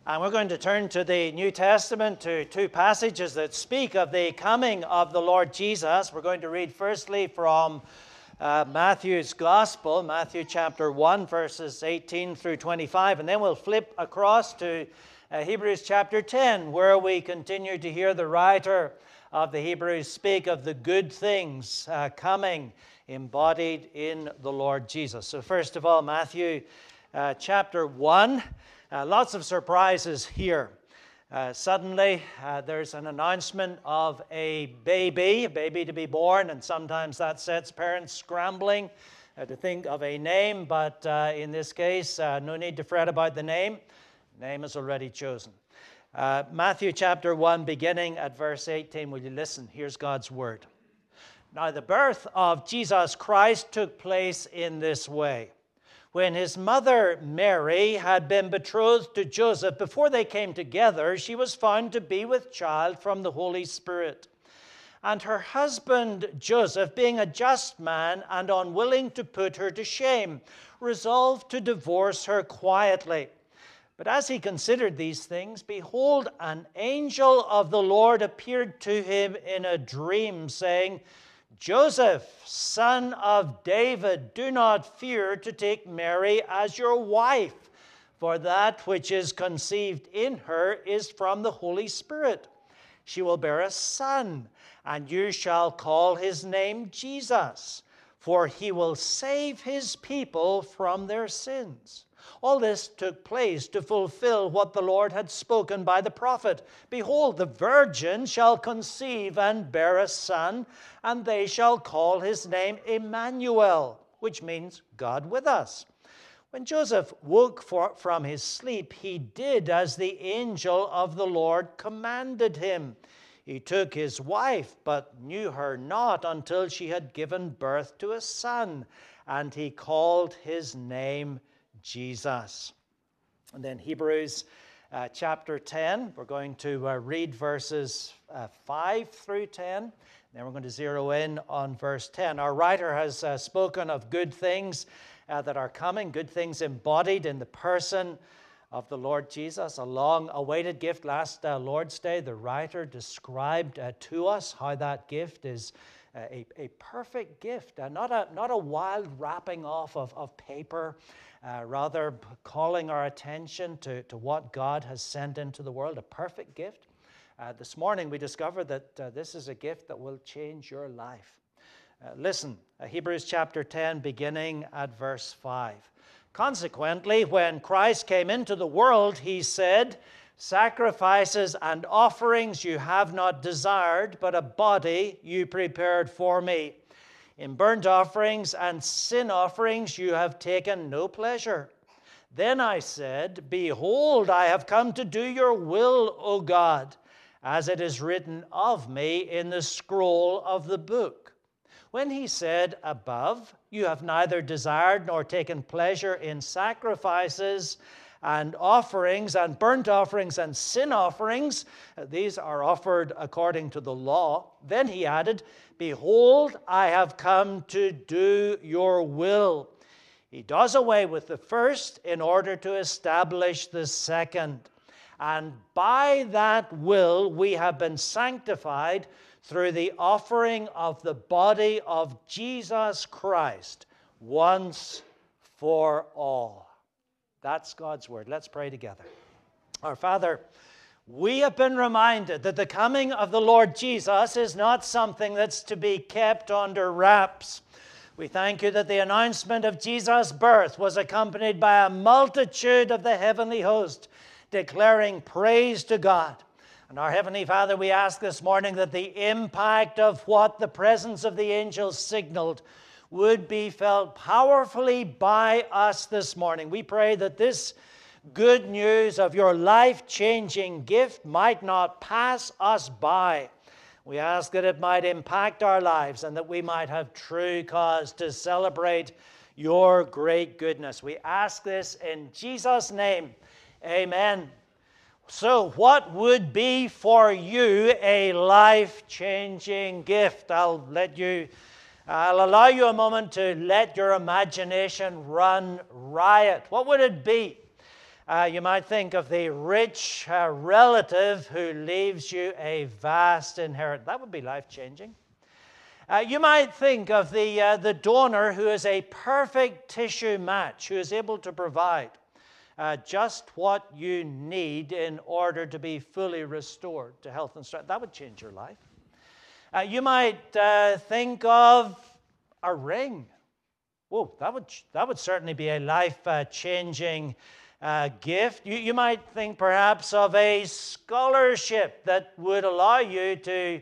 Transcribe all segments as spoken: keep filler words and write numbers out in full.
And we're going to turn to the New Testament, to two passages that speak of the coming of the Lord Jesus. We're going to read firstly from uh, Matthew's Gospel, Matthew chapter one, verses eighteen through twenty-five. And then we'll flip across to uh, Hebrews chapter ten, where we continue to hear the writer of the Hebrews speak of the good things uh, coming embodied in the Lord Jesus. So first of all, Matthew uh, chapter one. Uh, lots of surprises here. Uh, suddenly, uh, there's an announcement of a baby, a baby to be born, and sometimes that sets parents scrambling uh, to think of a name, but uh, in this case, uh, no need to fret about the name. The name is already chosen. Uh, Matthew chapter one, beginning at verse eighteen. Will you listen? Here's God's word. Now, the birth of Jesus Christ took place in this way. When his mother Mary had been betrothed to Joseph, before they came together, she was found to be with child from the Holy Spirit. And her husband Joseph, being a just man and unwilling to put her to shame, resolved to divorce her quietly. But as he considered these things, behold, an angel of the Lord appeared to him in a dream, saying, Joseph, son of David, do not fear to take Mary as your wife, for that which is conceived in her is from the Holy Spirit. She will bear a son, and you shall call his name Jesus, for he will save his people from their sins. All this took place to fulfill what the Lord had spoken by the prophet. Behold, the virgin shall conceive and bear a son, and they shall call his name Emmanuel, which means God with us. When Joseph woke for, from his sleep, he did as the angel of the Lord commanded him. He took his wife, but knew her not until she had given birth to a son, and he called his name Jesus. And then Hebrews uh, chapter ten, we're going to uh, read verses uh, five through ten. Then we're going to zero in on verse ten. Our writer has uh, spoken of good things uh, that are coming, good things embodied in the person of the Lord Jesus, a long-awaited gift. Last uh, Lord's Day, the writer described uh, to us how that gift is uh, a, a perfect gift, uh, not a not a wild wrapping off of, of paper, Uh, rather calling our attention to, to what God has sent into the world, a perfect gift. Uh, this morning we discovered that uh, this is a gift that will change your life. Uh, listen, uh, Hebrews chapter ten, beginning at verse five. Consequently, when Christ came into the world, he said, sacrifices and offerings you have not desired, but a body you prepared for me. In burnt offerings and sin offerings you have taken no pleasure. Then I said, behold, I have come to do your will, O God, as it is written of me in the scroll of the book. When he said above, you have neither desired nor taken pleasure in sacrifices and offerings and burnt offerings and sin offerings, these are offered according to the law. Then he added, behold, I have come to do your will. He does away with the first in order to establish the second. And by that will we have been sanctified through the offering of the body of Jesus Christ once for all. That's God's word. Let's pray together. Our Father, we have been reminded that the coming of the Lord Jesus is not something that's to be kept under wraps. We thank you that the announcement of Jesus' birth was accompanied by a multitude of the heavenly host declaring praise to God. And our Heavenly Father, we ask this morning that the impact of what the presence of the angels signaled would be felt powerfully by us this morning. We pray that this good news of your life-changing gift might not pass us by. We ask that it might impact our lives and that we might have true cause to celebrate your great goodness. We ask this in Jesus' name. Amen. So what would be for you a life-changing gift? I'll let you I'll allow you a moment to let your imagination run riot. What would it be? Uh, you might think of the rich uh, relative who leaves you a vast inheritance. That would be life-changing. Uh, you might think of the, uh, the donor who is a perfect tissue match, who is able to provide uh, just what you need in order to be fully restored to health and strength. That would change your life. Uh, you might uh, think of a ring. Whoa, that would, that would certainly be a life-changing uh, gift. You, you might think perhaps of a scholarship that would allow you to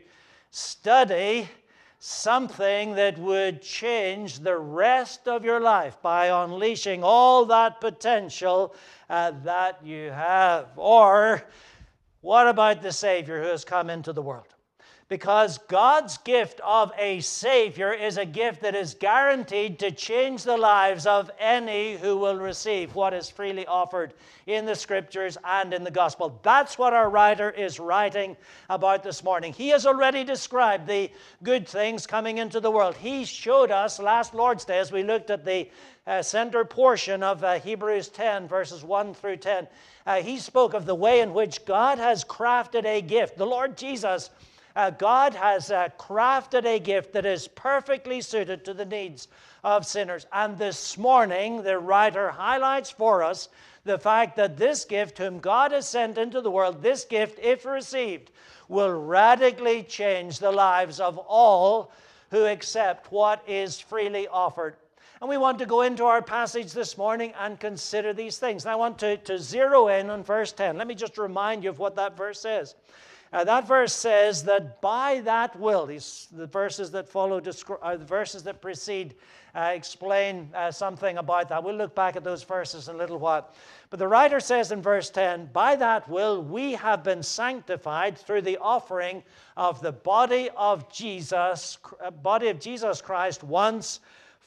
study something that would change the rest of your life by unleashing all that potential uh, that you have. Or what about the Savior who has come into the world? Because God's gift of a Savior is a gift that is guaranteed to change the lives of any who will receive what is freely offered in the Scriptures and in the Gospel. That's what our writer is writing about this morning. He has already described the good things coming into the world. He showed us last Lord's Day, as we looked at the uh, center portion of uh, Hebrews ten, verses one through ten. Uh, he spoke of the way in which God has crafted a gift. The Lord Jesus Uh, God has uh, crafted a gift that is perfectly suited to the needs of sinners. And this morning, the writer highlights for us the fact that this gift, whom God has sent into the world, this gift, if received, will radically change the lives of all who accept what is freely offered. And we want to go into our passage this morning and consider these things. And I want to, to zero in on verse ten. Let me just remind you of what that verse says. Uh, that verse says that by that will, these the verses that follow, uh, the verses that precede, uh, explain uh, something about that. We'll look back at those verses in a little while. But the writer says in verse ten, by that will we have been sanctified through the offering of the body of Jesus, uh, body of Jesus Christ once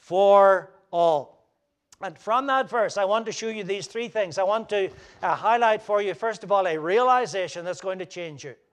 for all. And from that verse, I want to show you these three things. I want to uh, highlight for you, first of all, a realization that's going to change you.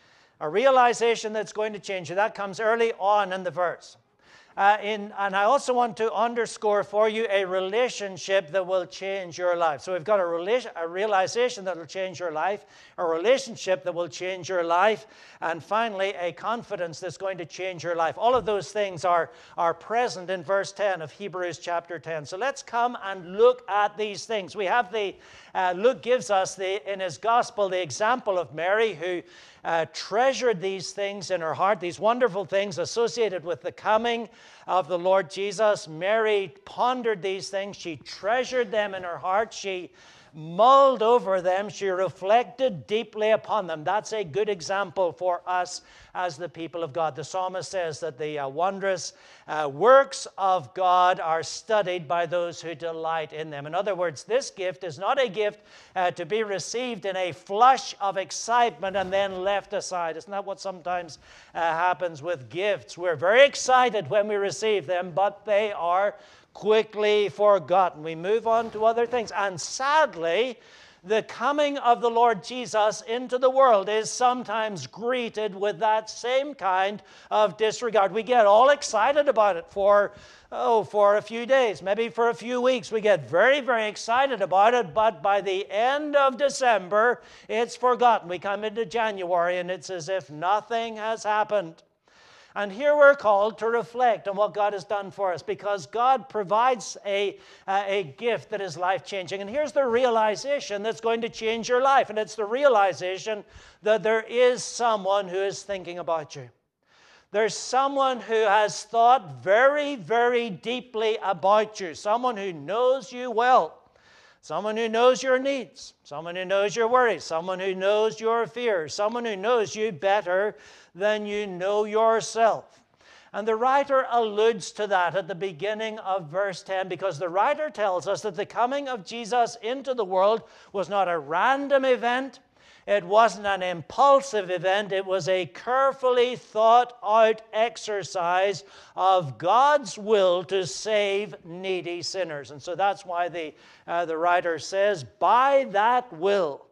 A realization that's going to change you. That comes early on in the verse. Uh, in, and I also want to underscore for you a relationship that will change your life. So we've got a, relation, a realization that will change your life, a relationship that will change your life, and finally a confidence that's going to change your life. All of those things are, are present in verse ten of Hebrews chapter ten. So let's come and look at these things. We have the, uh, Luke gives us the, in his gospel the example of Mary who Uh, treasured these things in her heart, these wonderful things associated with the coming of the Lord Jesus. Mary pondered these things. She treasured them in her heart. She mulled over them. She reflected deeply upon them. That's a good example for us as the people of God. The psalmist says that the uh, wondrous uh, works of God are studied by those who delight in them. In other words, this gift is not a gift uh, to be received in a flush of excitement and then left aside. Isn't that what sometimes uh, happens with gifts? We're very excited when we receive them, but they are quickly forgotten. We move on to other things. And sadly, the coming of the Lord Jesus into the world is sometimes greeted with that same kind of disregard. We get all excited about it for, oh, for a few days, maybe for a few weeks. We get very, very excited about it, but by the end of December, it's forgotten. We come into January, and it's as if nothing has happened. And here we're called to reflect on what God has done for us, because God provides a, uh, a gift that is life-changing. And here's the realization that's going to change your life, and it's the realization that there is someone who is thinking about you. There's someone who has thought very, very deeply about you, someone who knows you well. Someone who knows your needs, someone who knows your worries, someone who knows your fears, someone who knows you better than you know yourself. And the writer alludes to that at the beginning of verse ten, because the writer tells us that the coming of Jesus into the world was not a random event. It wasn't an impulsive event. It was a carefully thought out exercise of God's will to save needy sinners. And so that's why the, uh, the writer says, by that will,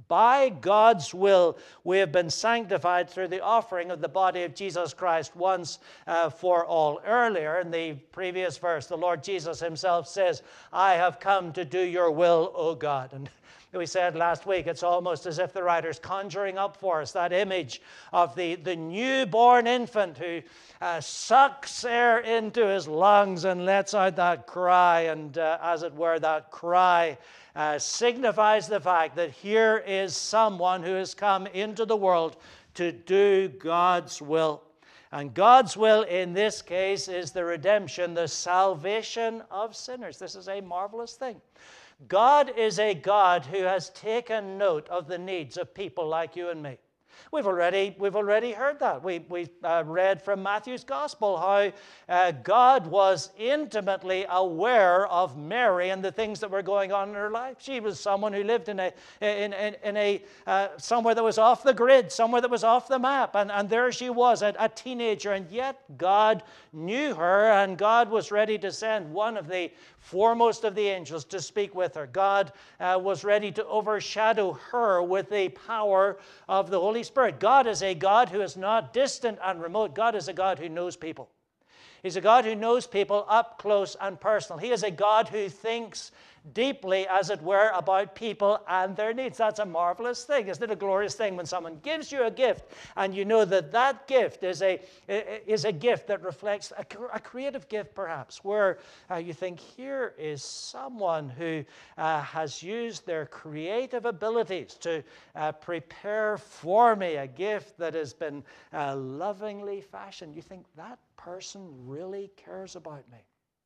by God's will, we have been sanctified through the offering of the body of Jesus Christ once uh, for all. Earlier in the previous verse, the Lord Jesus himself says, I have come to do your will, O God. And We said last week, it's almost as if the writer's conjuring up for us that image of the, the newborn infant who uh, sucks air into his lungs and lets out that cry. And uh, as it were, that cry uh, signifies the fact that here is someone who has come into the world to do God's will. And God's will in this case is the redemption, the salvation of sinners. This is a marvelous thing. God is a God who has taken note of the needs of people like you and me. We've already, we've already heard that. We, we uh, read from Matthew's Gospel how uh, God was intimately aware of Mary and the things that were going on in her life. She was someone who lived in a, in, in, in a uh, somewhere that was off the grid, somewhere that was off the map. And, and there she was, a, a teenager, and yet God knew her, and God was ready to send one of the foremost of the angels to speak with her. God uh, was ready to overshadow her with the power of the Holy Spirit. God is a God who is not distant and remote. God is a God who knows people. He's a God who knows people up close and personal. He is a God who thinks deeply, as it were, about people and their needs. That's a marvelous thing. Isn't it a glorious thing when someone gives you a gift and you know that that gift is a, is a gift that reflects a, a creative gift, perhaps, where uh, you think, here is someone who uh, has used their creative abilities to uh, prepare for me a gift that has been uh, lovingly fashioned. You think, that person really cares about me.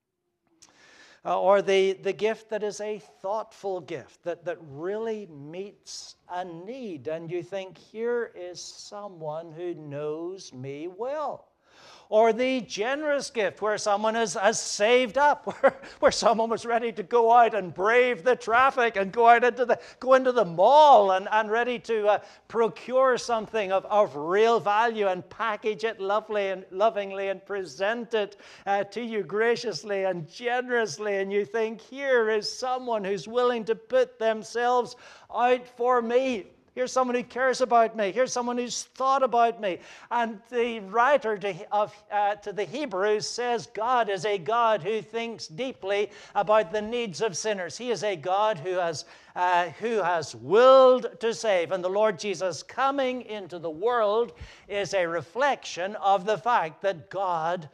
Uh, or the, the gift that is a thoughtful gift that, that really meets a need. And you think, here is someone who knows me well. Or the generous gift where someone has, has saved up, where, where someone was ready to go out and brave the traffic and go out into the, go into the mall and, and ready to uh, procure something of, of real value and package it lovely and lovingly and present it uh, to you graciously and generously. And you think, here is someone who's willing to put themselves out for me. Here's someone who cares about me. Here's someone who's thought about me. And the writer to, of, uh, to the Hebrews says God is a God who thinks deeply about the needs of sinners. He is a God who has, uh, who has willed to save. And the Lord Jesus coming into the world is a reflection of the fact that God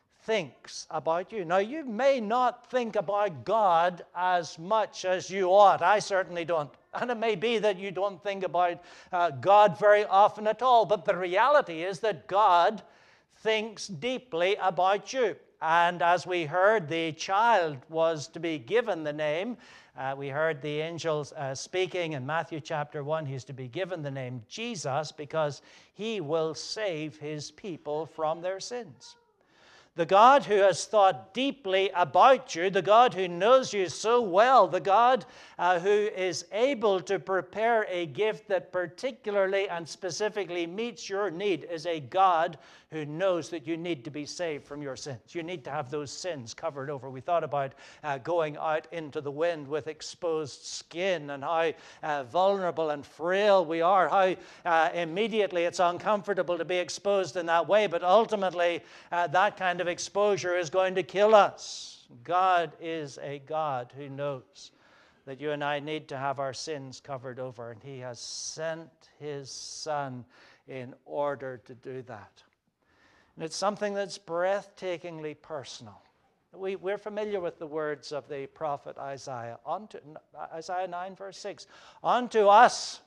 thinks about you. Now, you may not think about God as much as you ought. I certainly don't. And it may be that you don't think about uh, God very often at all. But the reality is that God thinks deeply about you. And as we heard, the child was to be given the name. Uh, we heard the angels uh, speaking in Matthew chapter one. He's to be given the name Jesus because he will save his people from their sins. The God who has thought deeply about you, the God who knows you so well, the God uh, who is able to prepare a gift that particularly and specifically meets your need, is a God who knows that you need to be saved from your sins. You need to have those sins covered over. We thought about uh, going out into the wind with exposed skin and how uh, vulnerable and frail we are, how uh, immediately it's uncomfortable to be exposed in that way, but ultimately uh, that kind of exposure is going to kill us. God is a God who knows that you and I need to have our sins covered over, and he has sent his Son in order to do that. And it's something that's breathtakingly personal. We, we're familiar with the words of the prophet Isaiah. Unto, Isaiah nine, verse six. Unto us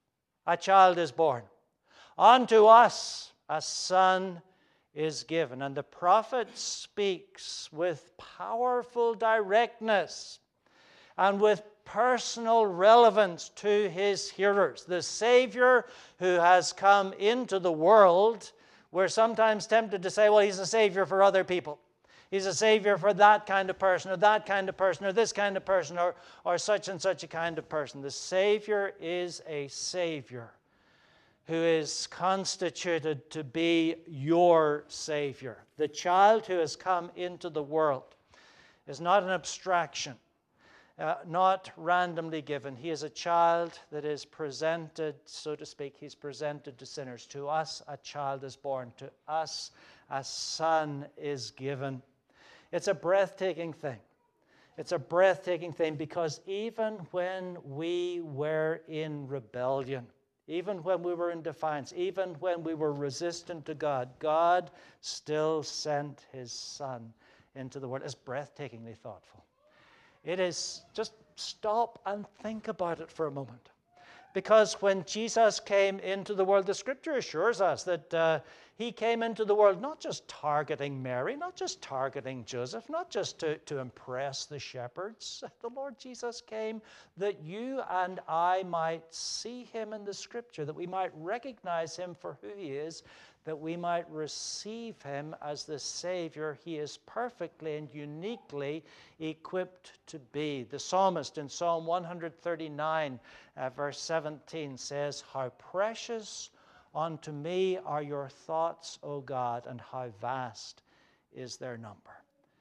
a child is born. Unto us a son is given. And the prophet speaks with powerful directness and with personal relevance to his hearers. The Savior who has come into the world, we're sometimes tempted to say, well, he's a Savior for other people. He's a Savior for that kind of person, or that kind of person, or this kind of person, or, or such and such a kind of person. The Savior is a Savior who is constituted to be your Savior. The child who has come into the world is not an abstraction, uh, not randomly given. He is a child that is presented, so to speak, he's presented to sinners. To us a child is born, to us a son is given. It's a breathtaking thing. It's a breathtaking thing because even when we were in rebellion, even when we were in defiance, even when we were resistant to God, God still sent his Son into the world. It's breathtakingly thoughtful. It is, just stop and think about it for a moment. Because when Jesus came into the world, the Scripture assures us that uh, he came into the world not just targeting Mary, not just targeting Joseph, not just to, to impress the shepherds. The Lord Jesus came that you and I might see him in the Scripture, that we might recognize him for who he is, that we might receive him as the Savior he is perfectly and uniquely equipped to be. The psalmist in Psalm one thirty-nine, uh, verse seventeen says, "How precious unto me are your thoughts, O God, and how vast is their number."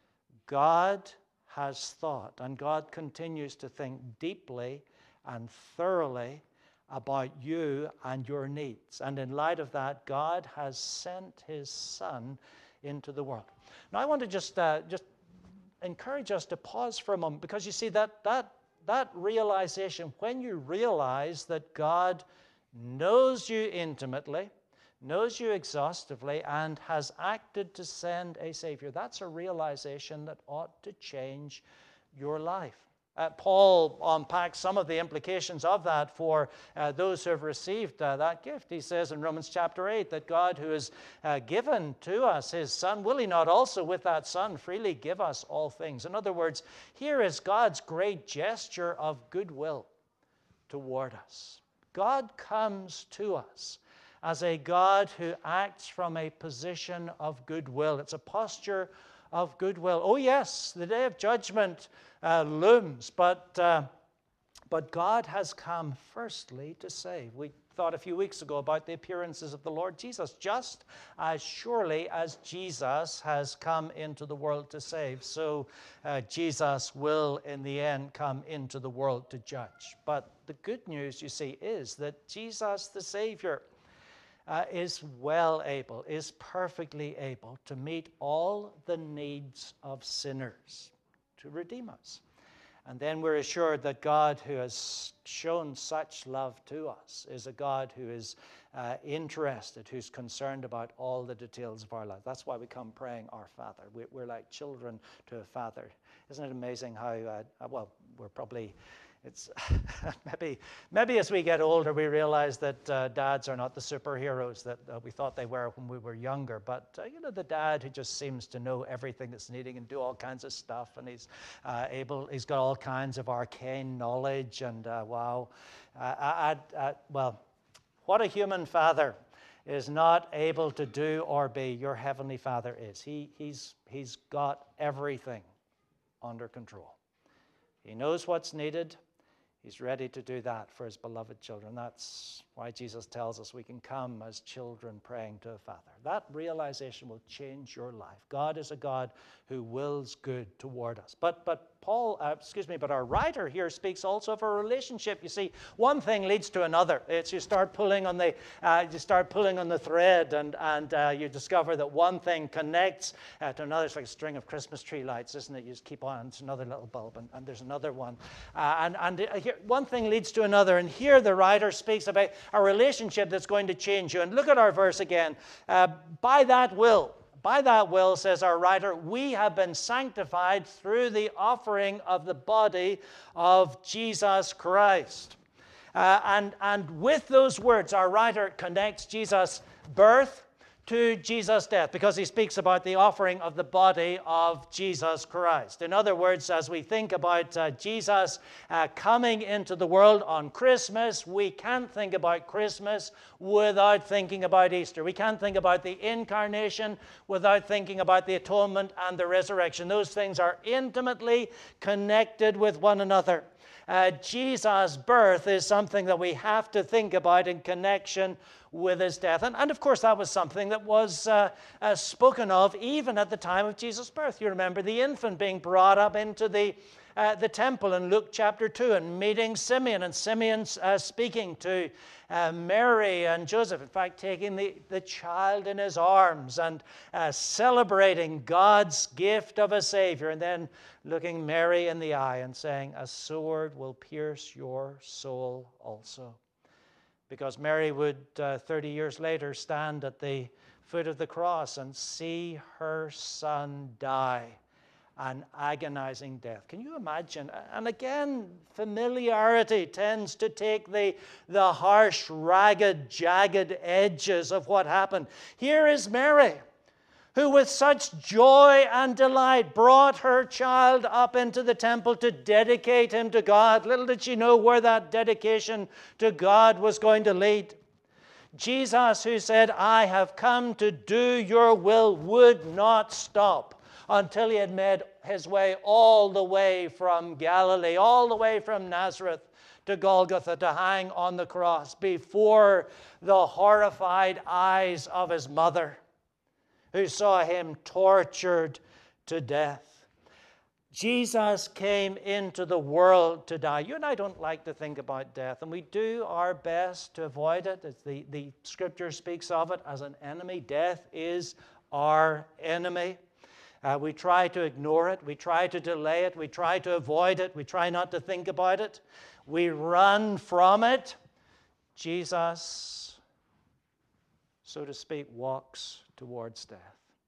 God has thought, and God continues to think deeply and thoroughly about you and your needs. And in light of that, God has sent his Son into the world. Now, I want to just uh, just encourage us to pause for a moment, because you see that that that realization, when you realize that God knows you intimately, knows you exhaustively, and has acted to send a Savior, that's a realization that ought to change your life. Uh, Paul unpacks some of the implications of that for uh, those who have received uh, that gift. He says in Romans chapter eight that God, who has uh, given to us his Son, will he not also with that Son freely give us all things? In other words, here is God's great gesture of goodwill toward us. God comes to us as a God who acts from a position of goodwill. It's a posture of goodwill. Oh yes, the day of judgment uh, looms, but, uh, but God has come firstly to save. We thought a few weeks ago about the appearances of the Lord Jesus. Just as surely as Jesus has come into the world to save, so uh, Jesus will in the end come into the world to judge. But the good news, you see, is that Jesus the Savior Uh, is well able, is perfectly able to meet all the needs of sinners, to redeem us. And then we're assured that God, who has shown such love to us, is a God who is uh, interested, who's concerned about all the details of our life. That's why we come praying, Our Father. We're, we're like children to a father. Isn't it amazing how, uh, well, we're probably... It's maybe, maybe as we get older, we realize that uh, dads are not the superheroes that uh, we thought they were when we were younger. But, uh, you know, the dad who just seems to know everything that's needed and do all kinds of stuff. And he's uh, able, he's got all kinds of arcane knowledge. And, uh, wow, uh, I, I, I, well, what a human father is not able to do or be, your heavenly Father is. He, he's, he's got everything under control. He knows what's needed. He's ready to do that for his beloved children. That's why Jesus tells us we can come as children praying to a Father. That realization will change your life. God is a God who wills good toward us. But but Paul, uh, excuse me, but our writer here speaks also of a relationship. You see, one thing leads to another. It's you start pulling on the uh, you start pulling on the thread, and and uh, you discover that one thing connects uh, to another. It's like a string of Christmas tree lights, isn't it? You just keep on. It's another little bulb, and, and there's another one, uh, and and uh, here, one thing leads to another. And here the writer speaks about a relationship that's going to change you. And look at our verse again. Uh, by that will. By that will, says our writer, we have been sanctified through the offering of the body of Jesus Christ. Uh, and, and with those words, our writer connects Jesus' birth to Jesus' death, because he speaks about the offering of the body of Jesus Christ. In other words, as we think about uh, Jesus uh, coming into the world on Christmas, we can't think about Christmas without thinking about Easter. We can't think about the incarnation without thinking about the atonement and the resurrection. Those things are intimately connected with one another. Uh, Jesus' birth is something that we have to think about in connection with his death. And, and of course, that was something that was uh, uh, spoken of even at the time of Jesus' birth. You remember the infant being brought up into the uh, the temple in Luke chapter two and meeting Simeon, and Simeon uh, speaking to uh, Mary and Joseph, in fact, taking the, the child in his arms and uh, celebrating God's gift of a Savior, and then looking Mary in the eye and saying, a sword will pierce your soul also. Because Mary would, uh, thirty years later, stand at the foot of the cross and see her son die an agonizing death. Can you imagine? And again, familiarity tends to take the, the harsh, ragged, jagged edges of what happened. Here is Mary, who with such joy and delight brought her child up into the temple to dedicate him to God. Little did she know where that dedication to God was going to lead. Jesus, who said, I have come to do your will, would not stop until he had made his way all the way from Galilee, all the way from Nazareth to Golgotha to hang on the cross before the horrified eyes of his mother, who saw him tortured to death. Jesus came into the world to die. You and I don't like to think about death, and we do our best to avoid it. It's the, the Scripture speaks of it as an enemy. Death is our enemy. Uh, we try to ignore it. We try to delay it. We try to avoid it. We try not to think about it. We run from it. Jesus, so to speak, walks towards death.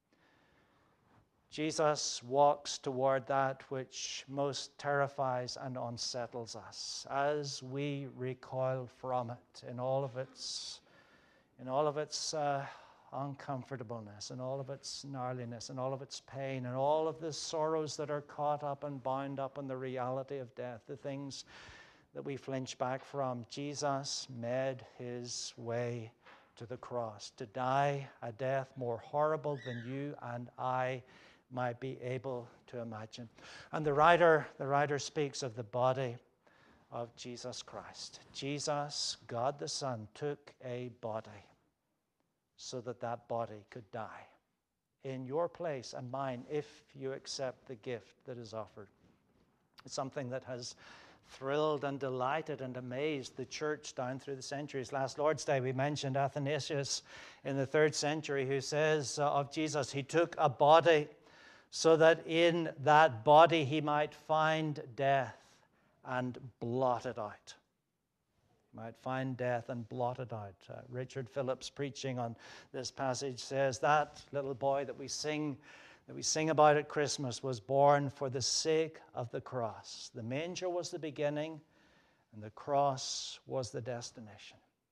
Jesus walks toward that which most terrifies and unsettles us as we recoil from it in all of its, in all of its uh, uncomfortableness, in all of its gnarliness, in all of its pain, and all of the sorrows that are caught up and bound up in the reality of death, the things that we flinch back from. Jesus made his way to the cross to die a death more horrible than you and I might be able to imagine. And the writer, the writer speaks of the body of Jesus Christ. Jesus, God the Son, took a body so that that body could die in your place and mine if you accept the gift that is offered. It's something that has thrilled and delighted and amazed the church down through the centuries. Last Lord's Day we mentioned Athanasius in the third century, who says uh, of Jesus, he took a body so that in that body he might find death and blot it out. He might find death and blot it out. Uh, Richard Phillips, preaching on this passage, says that little boy that we sing that we sing about at Christmas was born for the sake of the cross. The manger was the beginning, and the cross was the destination.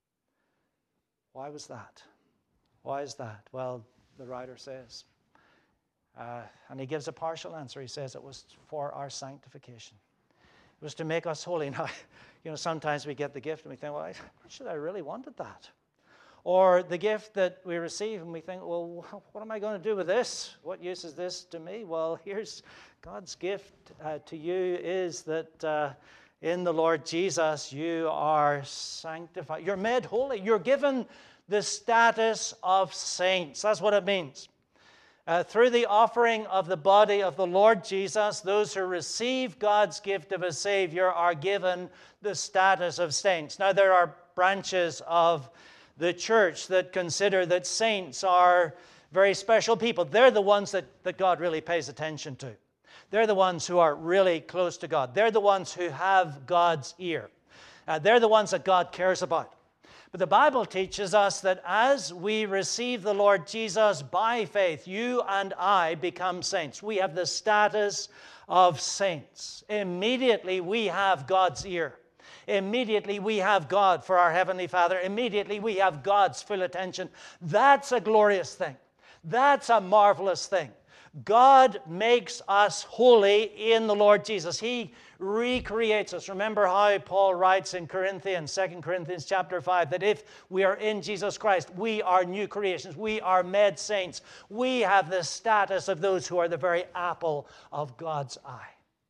Why was that? Why is that? Well, the writer says, Uh, and he gives a partial answer. He says it was for our sanctification. It was to make us holy. Now, you know, sometimes we get the gift and we think, well, should I really wanted that? Or the gift that we receive and we think, well, what am I going to do with this? What use is this to me? Well, here's God's gift uh, to you is that uh, in the Lord Jesus you are sanctified. You're made holy. You're given the status of saints. That's what it means. Uh, through the offering of the body of the Lord Jesus, those who receive God's gift of a Savior are given the status of saints. Now, there are branches of the church that consider that saints are very special people. They're the ones that, that God really pays attention to. They're the ones who are really close to God. They're the ones who have God's ear. Uh, they're the ones that God cares about. But the Bible teaches us that as we receive the Lord Jesus by faith, you and I become saints. We have the status of saints. Immediately we have God's ear. Immediately we have God for our Heavenly Father. Immediately we have God's full attention. That's a glorious thing. That's a marvelous thing. God makes us holy in the Lord Jesus. He recreates us. Remember how Paul writes in Corinthians, Second Corinthians chapter five, that if we are in Jesus Christ, we are new creations. We are made saints. We have the status of those who are the very apple of God's eye.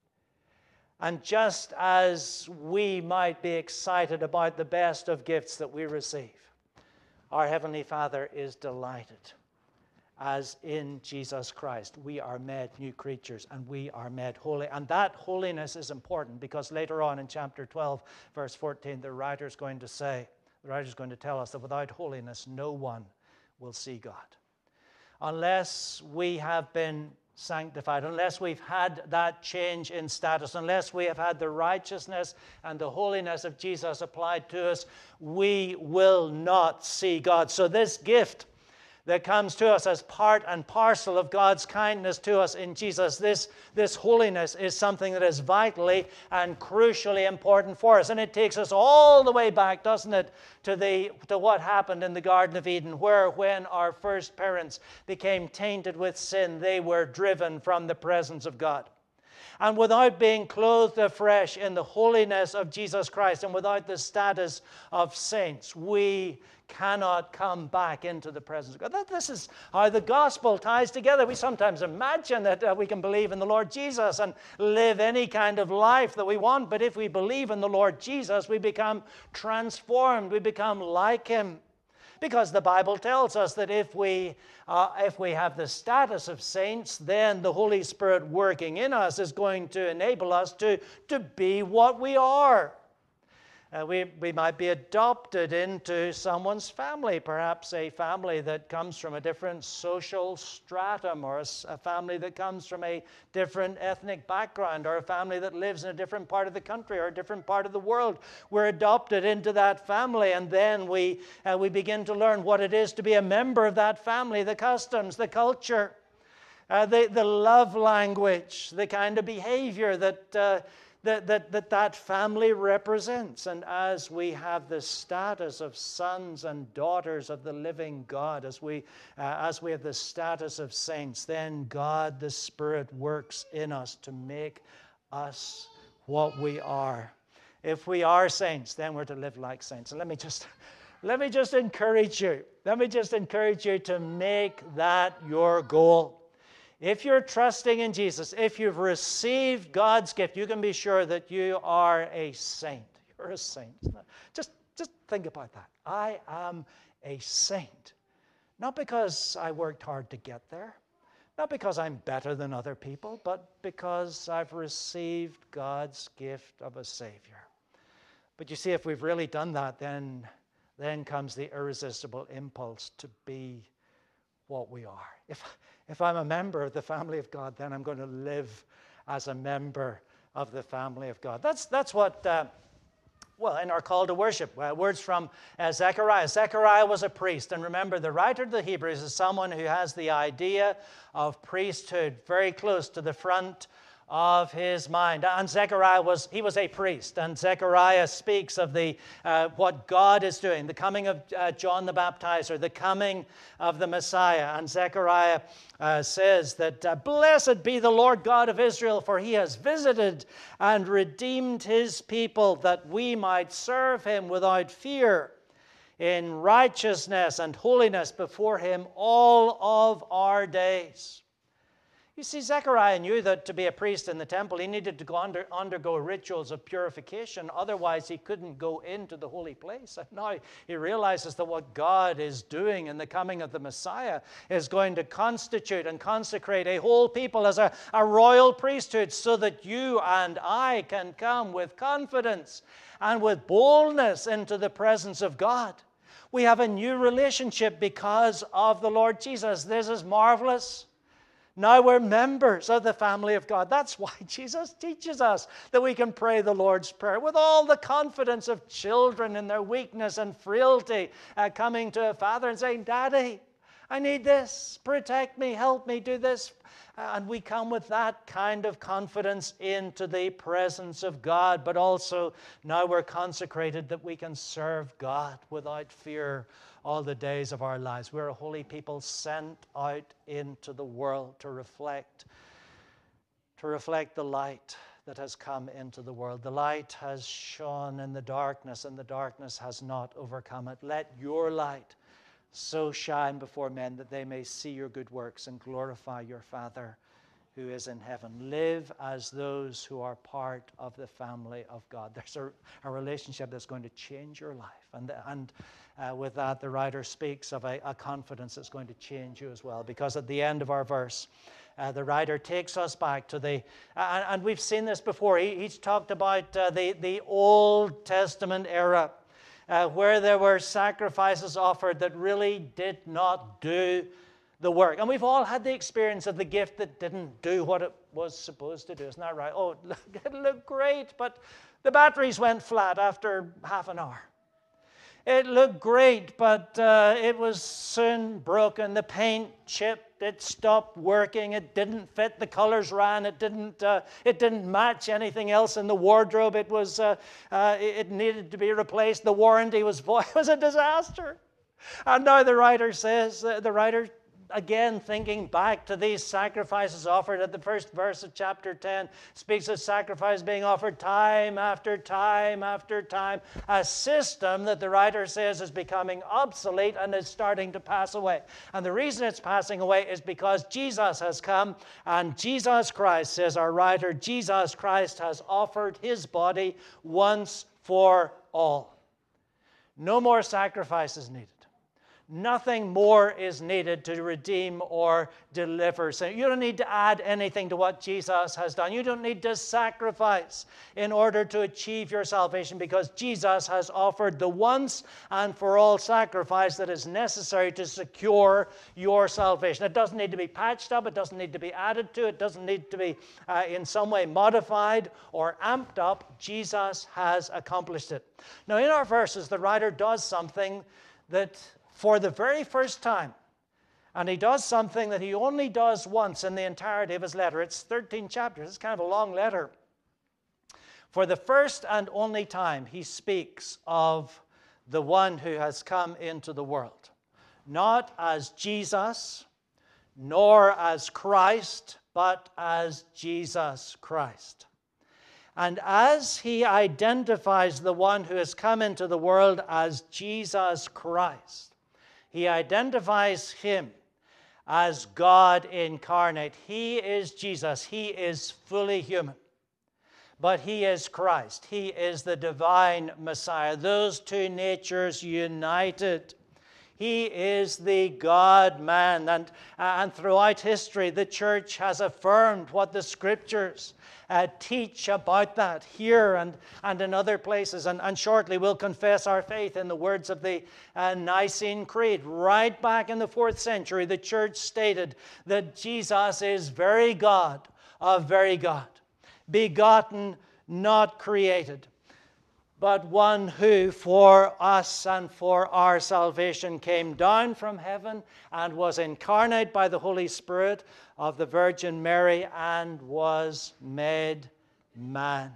And just as we might be excited about the best of gifts that we receive, our Heavenly Father is delighted as in Jesus Christ. We are made new creatures and we are made holy. And that holiness is important because later on in chapter twelve, verse fourteen, the writer is going to say, the writer is going to tell us that without holiness, no one will see God. Unless we have been sanctified, unless we've had that change in status, unless we have had the righteousness and the holiness of Jesus applied to us, we will not see God. So this gift that comes to us as part and parcel of God's kindness to us in Jesus, this, this holiness is something that is vitally and crucially important for us. And it takes us all the way back, doesn't it, to, the, to what happened in the Garden of Eden, where when our first parents became tainted with sin, they were driven from the presence of God. And without being clothed afresh in the holiness of Jesus Christ and without the status of saints, we cannot come back into the presence of God. This is how the gospel ties together. We sometimes imagine that uh, we can believe in the Lord Jesus and live any kind of life that we want, but if we believe in the Lord Jesus, we become transformed. We become like Him. Because the Bible tells us that if we, uh, if we have the status of saints, then the Holy Spirit working in us is going to enable us to, to be what we are. Uh, we, we might be adopted into someone's family, perhaps a family that comes from a different social stratum, or a, a family that comes from a different ethnic background, or a family that lives in a different part of the country or a different part of the world. We're adopted into that family, and then we, uh, we begin to learn what it is to be a member of that family, the customs, the culture, uh, the, the love language, the kind of behavior that uh, That, that, that that family represents. And as we have the status of sons and daughters of the living God, as we, uh, as we have the status of saints, then God the Spirit works in us to make us what we are. If we are saints, then we're to live like saints. And let me just, let me just encourage you. Let me just encourage you to make that your goal. If you're trusting in Jesus, if you've received God's gift, you can be sure that you are a saint. You're a saint. Just, just think about that. I am a saint. Not because I worked hard to get there, not because I'm better than other people, but because I've received God's gift of a Savior. But you see, if we've really done that, then, then comes the irresistible impulse to be what we are. If, if I'm a member of the family of God, then I'm going to live as a member of the family of God. That's, that's what, uh, well, in our call to worship, uh, words from uh, Zechariah. Zechariah was a priest. And remember, the writer of the Hebrews is someone who has the idea of priesthood very close to the front of his mind. And Zechariah was, he was a priest, and Zechariah speaks of the uh, what God is doing, the coming of uh, John the Baptizer, the coming of the Messiah. And Zechariah uh, says that, uh, "Blessed be the Lord God of Israel, for he has visited and redeemed his people, that we might serve him without fear, in righteousness and holiness before him all of our days." You see, Zechariah knew that to be a priest in the temple, he needed to go under, undergo rituals of purification. Otherwise, he couldn't go into the holy place. And now he realizes that what God is doing in the coming of the Messiah is going to constitute and consecrate a whole people as a, a royal priesthood, so that you and I can come with confidence and with boldness into the presence of God. We have a new relationship because of the Lord Jesus. This is marvelous. Now we're members of the family of God. That's why Jesus teaches us that we can pray the Lord's Prayer with all the confidence of children in their weakness and frailty, uh, coming to a father and saying, "Daddy, I need this. Protect me, help me, do this." And we come with that kind of confidence into the presence of God. But also, now we're consecrated that we can serve God without fear all the days of our lives. We're a holy people sent out into the world to reflect, to reflect the light that has come into the world. The light has shone in the darkness, and the darkness has not overcome it. Let your light so shine before men that they may see your good works and glorify your Father who is in heaven. Live as those who are part of the family of God. There's a, a relationship that's going to change your life. And, and uh, with that, the writer speaks of a, a confidence that's going to change you as well. Because at the end of our verse, uh, the writer takes us back to the, uh, and we've seen this before. He, he's talked about uh, the, the Old Testament era, uh, where there were sacrifices offered that really did not do the work. And we've all had the experience of the gift that didn't do what it was supposed to do. Isn't that right? Oh, look, it looked great, but the batteries went flat after half an hour. It looked great, but uh, it was soon broken. The paint chipped. It stopped working. It didn't fit. The colors ran. It didn't. Uh, it didn't match anything else in the wardrobe. It was. Uh, uh, it needed to be replaced. The warranty was it was a disaster. And now the writer says uh, the writer. Again, thinking back to these sacrifices offered at the first verse of chapter ten, speaks of sacrifice being offered time after time after time, a system that the writer says is becoming obsolete and is starting to pass away. And the reason it's passing away is because Jesus has come, and Jesus Christ, says our writer, Jesus Christ has offered his body once for all. No more sacrifices needed. Nothing more is needed to redeem or deliver. So you don't need to add anything to what Jesus has done. You don't need to sacrifice in order to achieve your salvation, because Jesus has offered the once and for all sacrifice that is necessary to secure your salvation. It doesn't need to be patched up. It doesn't need to be added to. It doesn't need to be uh, in some way modified or amped up. Jesus has accomplished it. Now, in our verses, the writer does something that for the very first time, and he does something that he only does once in the entirety of his letter. It's thirteen chapters. It's kind of a long letter. For the first and only time, he speaks of the one who has come into the world, not as Jesus, nor as Christ, but as Jesus Christ. And as he identifies the one who has come into the world as Jesus Christ, he identifies him as God incarnate. He is Jesus. He is fully human. But he is Christ. He is the divine Messiah. Those two natures united. He is the God-man. And, and throughout history, the church has affirmed what the Scriptures uh, teach about that here and, and in other places. And, and shortly we'll confess our faith in the words of the uh, Nicene Creed. Right back in the fourth century, the church stated that Jesus is very God of very God, begotten, not created, but one who for us and for our salvation came down from heaven and was incarnate by the Holy Spirit of the Virgin Mary and was made man.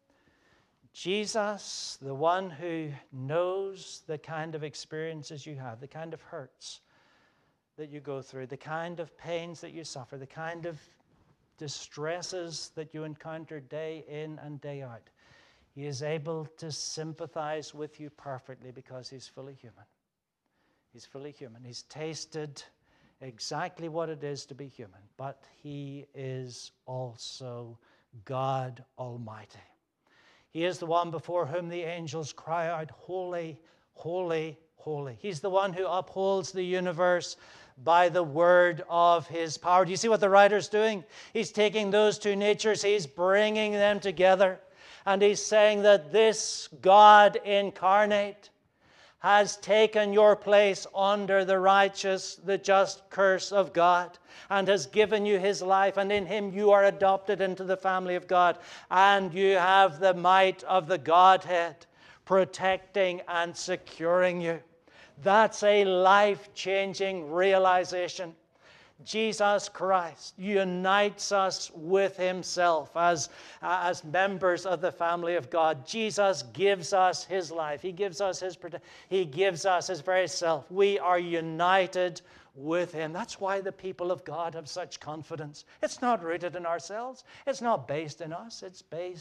Jesus, the one who knows the kind of experiences you have, the kind of hurts that you go through, the kind of pains that you suffer, the kind of distresses that you encounter day in and day out. He is able to sympathize with you perfectly because he's fully human. He's fully human. He's tasted exactly what it is to be human, but he is also God Almighty. He is the one before whom the angels cry out, holy, holy, holy. He's the one who upholds the universe by the word of his power. Do you see what the writer's doing? He's taking those two natures, he's bringing them together. And he's saying that this God incarnate has taken your place under the righteous, the just curse of God, and has given you his life, and in him you are adopted into the family of God, and you have the might of the Godhead protecting and securing you. That's a life-changing realization. Jesus Christ unites us with himself as, uh, as members of the family of God. Jesus gives us his life. He gives us his He gives us his very self. We are united with him. That's why the people of God have such confidence. It's not rooted in ourselves. It's not based in us. It's based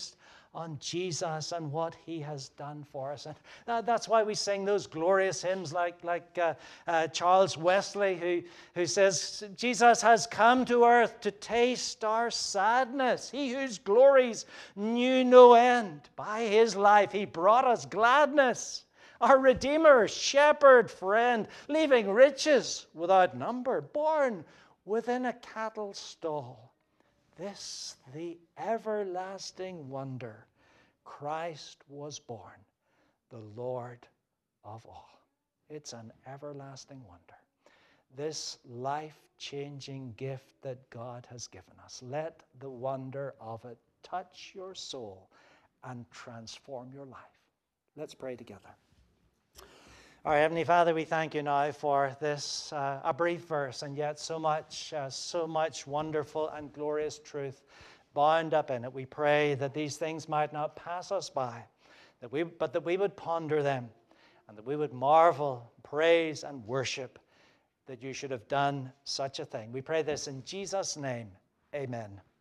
on Jesus and what he has done for us. And that, that's why we sing those glorious hymns like, like uh, uh, Charles Wesley, who, who says, Jesus has come to earth to taste our sadness. He whose glories knew no end. By his life he brought us gladness. Our Redeemer, shepherd, friend, leaving riches without number, born within a cattle stall. This, the everlasting wonder, Christ was born, the Lord of all. It's an everlasting wonder. This life-changing gift that God has given us. Let the wonder of it touch your soul and transform your life. Let's pray together. Our Heavenly Father, we thank you now for this, uh, a brief verse, and yet so much, uh, so much wonderful and glorious truth bound up in it. We pray that these things might not pass us by, that we, but that we would ponder them, and that we would marvel, praise, and worship that you should have done such a thing. We pray this in Jesus' name. Amen.